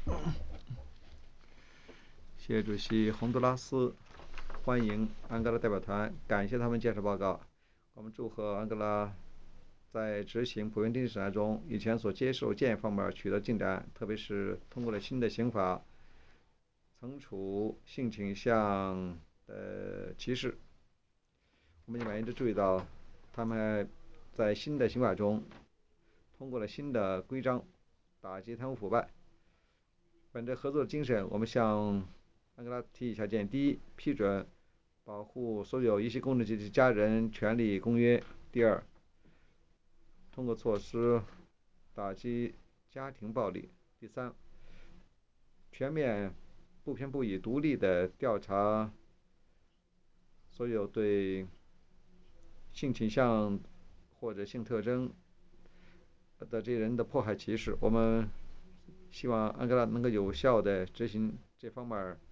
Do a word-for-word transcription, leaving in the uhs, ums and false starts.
谢谢主席。洪都拉斯欢迎安哥拉代表团，感谢他们建设报告。我们祝贺安哥拉在执行普遍定期审查中以前所接受建议方面取得进展，特别是通过了新的刑法，惩处性倾向的歧视。我们也满意的注意到，他们在新的刑法中通过了新的规章，打击贪污腐败。本着合作的精神，我们向安哥拉提以下建议：第一，批准保护所有一级工程及其家人权利公约；第二，通过措施打击家庭暴力；第三，全面不偏不倚、独立的调查所有对性倾向或者性特征的这些人的迫害歧视。我们希望安哥拉能够有效地执行这方面